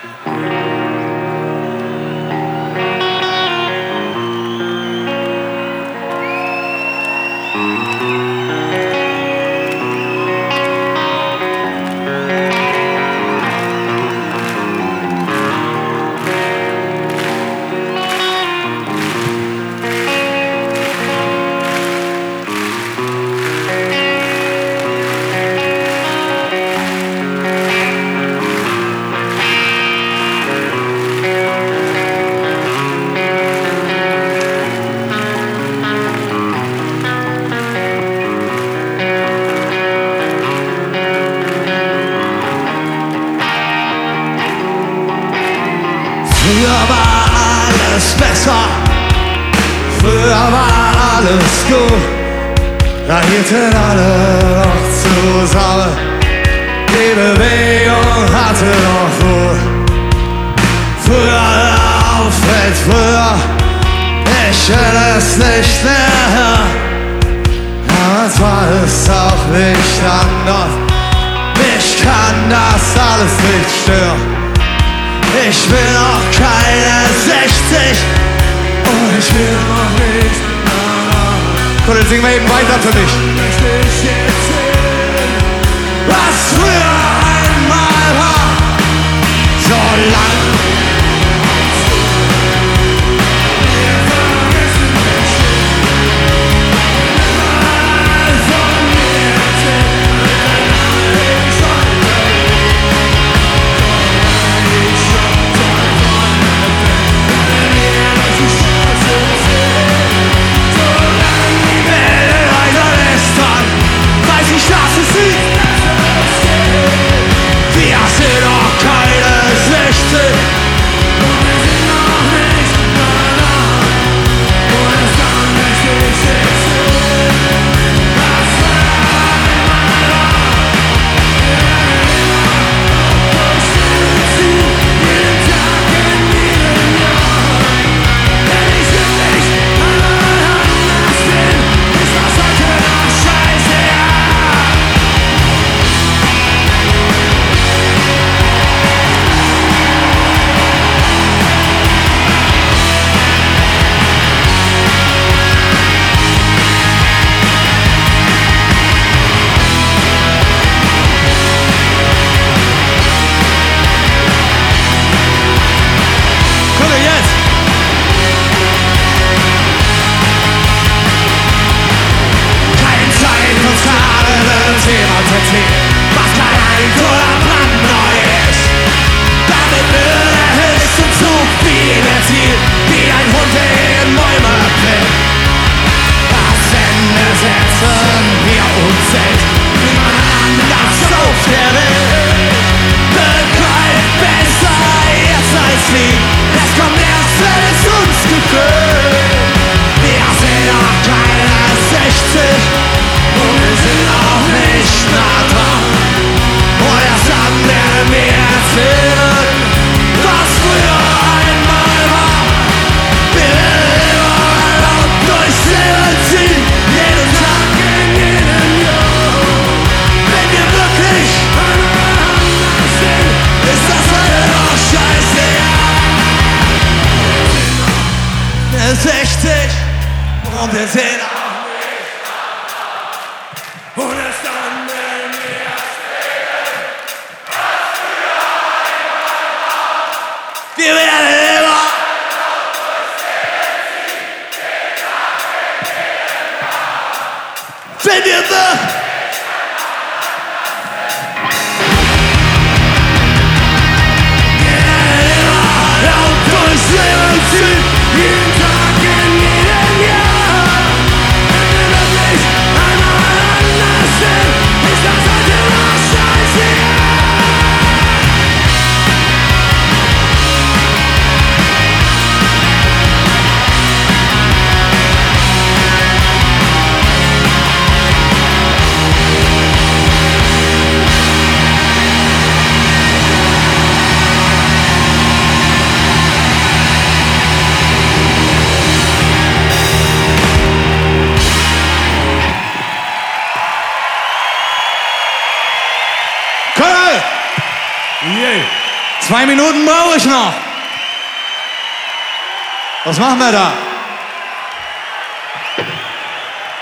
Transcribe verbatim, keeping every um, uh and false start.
Früher war alles besser, früher war alles gut, da hielten alle noch zusammen, die Bewegung hatte noch Ruhe. Früher auf Welt, früher, ich will es nicht mehr hören, damals war es auch nicht anders, mich kann das alles nicht stören. Ich will noch keine sechzig und ich will noch nicht. Komm, dann singen wir eben weiter für mich. Was früher einmal war, so lang. Was kein Halt oder brandneu ist, damit will er höchst zum Zug wie der Ziel, wie ein Hund in Bäume blickt. Das Ende setzen wir uns selbst, niemand anders auf der Welt begreift besser jetzt als nie, es kommt erst, wenn es uns gefällt. Wir sind noch keine sechzig und wir sind auch nicht nah dran. Und erst dann werden wir erzählen, was früher einmal war. Wir werden überall und durchs Leben ziehen, jeden Tag in jedem Jahr. Wenn wir wirklich aneinander sind, ist das heute noch scheißegal. Wir sind sechzig und wir sind auch und es dann werden wir erzählen, was früher einmal war. Wir werden immer wenn wir wir durchs Leben ziehen, jeden Tag in jedem Jahr. Wenn wir wirklich einmal anders sind, ist das heute noch scheißegal. Zwei Minuten brauche ich noch. Was machen wir da?